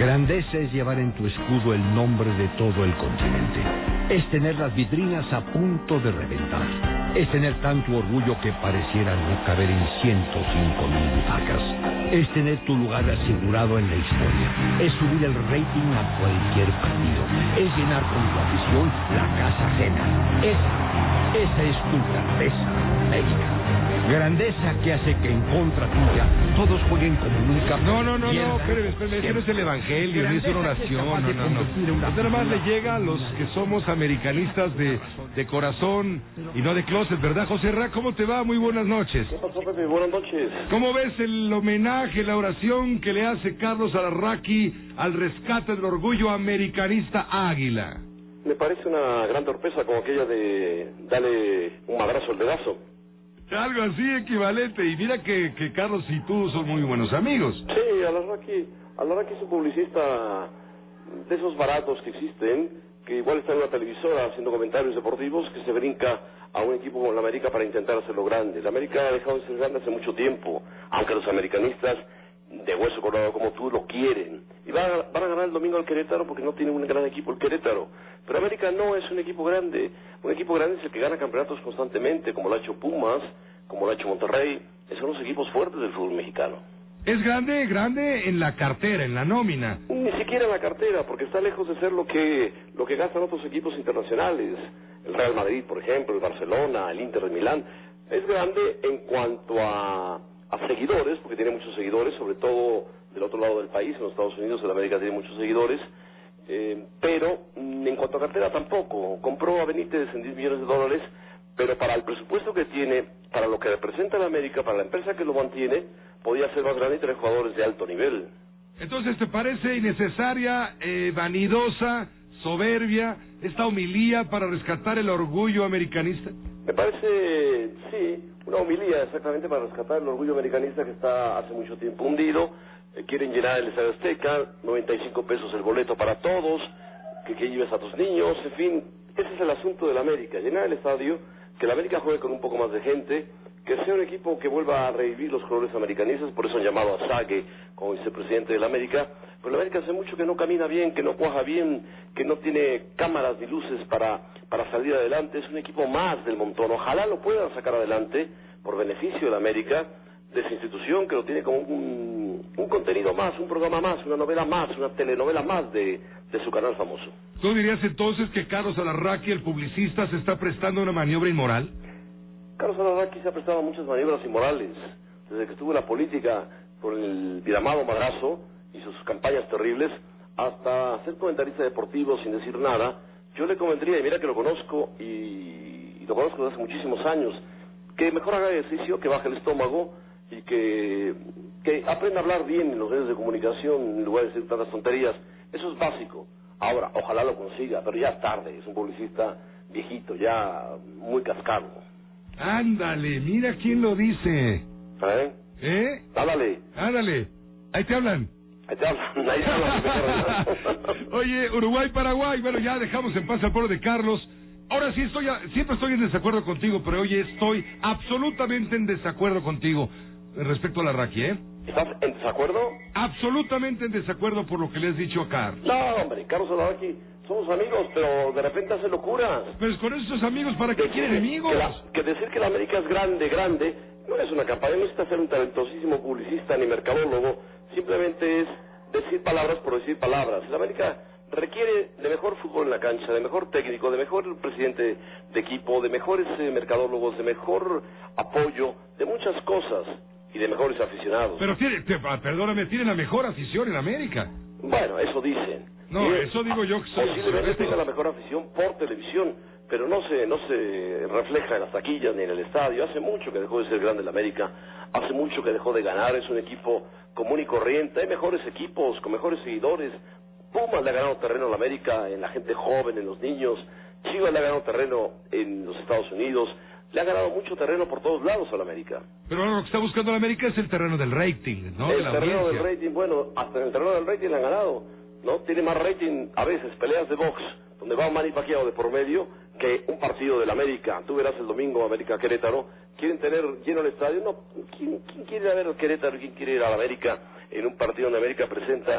Grandeza es llevar en tu escudo el nombre de todo el continente. Es tener las vitrinas a punto de reventar. Es tener tanto orgullo que pareciera no caber en 105,000 butacas. Es tener tu lugar asegurado en la historia. Es subir el rating a cualquier partido. Es llenar con tu afición la casa ajena. Esa es tu grandeza, América. Grandeza que hace que en contra tuya todos jueguen como nunca. No, espérame, ese no es el evangelio, ni es una oración, no. Nada más le llega a los que somos americanistas de corazón y no de closet, ¿verdad, José Ra? ¿Cómo te va? Muy buenas noches. ¿Qué pasó, Pepe? Buenas noches. ¿Cómo ves el homenaje, la oración que le hace Carlos Alarraqui al rescate del orgullo americanista Águila? Me parece una gran torpeza como aquella de darle un madrazo al dedazo. Algo así equivalente, y mira que Carlos y tú son muy buenos amigos. Sí, Alarraqui es un publicista de esos baratos que existen, que igual está en una televisora haciendo comentarios deportivos, que se brinca a un equipo como la América para intentar hacerlo grande. La América ha dejado de ser grande hace mucho tiempo, aunque los americanistas de hueso colorado como tú lo quieren. Y van a ganar el domingo al Querétaro porque no tiene un gran equipo el Querétaro. Pero América no es un equipo grande. Un equipo grande es el que gana campeonatos constantemente, como lo ha hecho Pumas, como lo ha hecho Monterrey. Esos son los equipos fuertes del fútbol mexicano. Es grande en la cartera, en la nómina. Ni siquiera en la cartera, porque está lejos de ser lo que gastan otros equipos internacionales. El Real Madrid, por ejemplo, el Barcelona, el Inter de Milán. Es grande en cuanto a seguidores, porque tiene muchos seguidores, sobre todo del otro lado del país, en los Estados Unidos, en América tiene muchos seguidores, pero en cuanto a cartera tampoco. Compró a Benítez en $10 millones, pero para el presupuesto que tiene, para lo que representa la América, para la empresa que lo mantiene, podía ser más grande y tener jugadores de alto nivel. Entonces, ¿te parece innecesaria, vanidosa, soberbia, esta homilía para rescatar el orgullo americanista? Me parece, sí, una homilía exactamente para rescatar el orgullo americanista que está hace mucho tiempo hundido. Quieren llenar el Estadio Azteca, 95 pesos el boleto para todos, que lleves a tus niños, en fin. Ese es el asunto de la América, llenar el estadio, que la América juegue con un poco más de gente, que sea un equipo que vuelva a revivir los colores americanistas. Por eso han llamado a Sague como vicepresidente de la América. Pero la América hace mucho que no camina bien, que no cuaja bien, que no tiene cámaras ni luces para salir adelante. Es un equipo más del montón. Ojalá lo puedan sacar adelante por beneficio de la América, de esa institución que lo tiene como un contenido más, un programa más, una novela más, una telenovela más de su canal famoso. ¿Tú dirías entonces que Carlos Alarraqui, el publicista, se está prestando a una maniobra inmoral? Carlos Alarraqui se ha prestado a muchas maniobras inmorales. Desde que estuvo en la política por el llamado madrazo y sus campañas terribles, hasta ser comentarista deportivo sin decir nada, yo le convendría, y mira que lo conozco, y lo conozco desde hace muchísimos años, que mejor haga ejercicio, que baje el estómago y que aprenda a hablar bien en los medios de comunicación en lugar de decir tantas tonterías. Eso es básico. Ahora, ojalá lo consiga, pero ya es tarde. Es un publicista viejito, ya muy cascado. Ándale, mira quién lo dice. ¿Eh? Ándale. Ahí te hablan. Ahí te hablan. Oye, Uruguay-Paraguay, bueno, ya dejamos en paz al pueblo de Carlos. Ahora sí siempre estoy en desacuerdo contigo, pero hoy estoy absolutamente en desacuerdo contigo respecto a Alarraqui, ¿eh? ¿Estás en desacuerdo? Absolutamente en desacuerdo por lo que le has dicho a Carlos. No, hombre, Carlos Alarraqui, somos amigos, pero de repente hace locuras. Pero con esos amigos, ¿para qué quieren enemigos? Que decir que la América es grande, no es una campaña, no necesita ser un talentosísimo publicista ni mercadólogo, simplemente es decir palabras por decir palabras. La América requiere de mejor fútbol en la cancha, de mejor técnico, de mejor presidente de equipo, de mejores mercadólogos, de mejor apoyo, de muchas cosas, y de mejores aficionados. Pero perdóname, tiene la mejor afición en América. Bueno, eso dicen. No, eso digo yo que soy. Posiblemente tenga la mejor afición por televisión, pero no se refleja en las taquillas ni en el estadio. Hace mucho que dejó de ser grande el América, hace mucho que dejó de ganar, es un equipo común y corriente, hay mejores equipos, con mejores seguidores. Pumas le ha ganado terreno a la América en la gente joven, en los niños. Chivas le ha ganado terreno en los Estados Unidos. Le ha ganado mucho terreno por todos lados a la América. Pero ahora lo que está buscando la América es el terreno del rating, ¿no? El terreno del rating, bueno, hasta en el terreno del rating le han ganado, ¿no? Tiene más rating, a veces, peleas de box, donde va un Manny Pacquiao de por medio, que un partido del América. Tú verás el domingo América-Querétaro. Quieren tener lleno el estadio. No, ¿quién quiere ir a ver al Querétaro? ¿Quién quiere ir a la América en un partido donde América presenta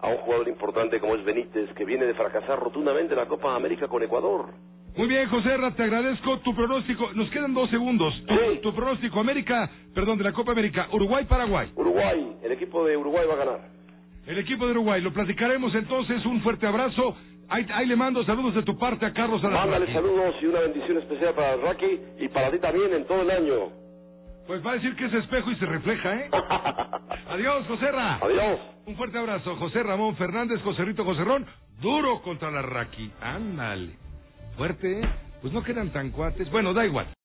a un jugador importante como es Benítez, que viene de fracasar rotundamente en la Copa América con Ecuador. Muy bien, José Ra, te agradezco tu pronóstico. Nos quedan 2 segundos. Sí. Tu pronóstico de la Copa América, Uruguay-Paraguay. Uruguay, el equipo de Uruguay va a ganar. El equipo de Uruguay, lo platicaremos entonces. Un fuerte abrazo. Ahí le mando saludos de tu parte a Carlos Alarraqui. Mándale saludos y una bendición especial para Alarraqui y para ti también en todo el año. Pues va a decir que es espejo y se refleja, ¿eh? Adiós, José Ra. Adiós. Un fuerte abrazo. José Ramón Fernández, Joserrito Joserrón, duro contra Alarraqui. Ándale. Fuerte, ¿eh? Pues no quedan tan cuates. Bueno, da igual.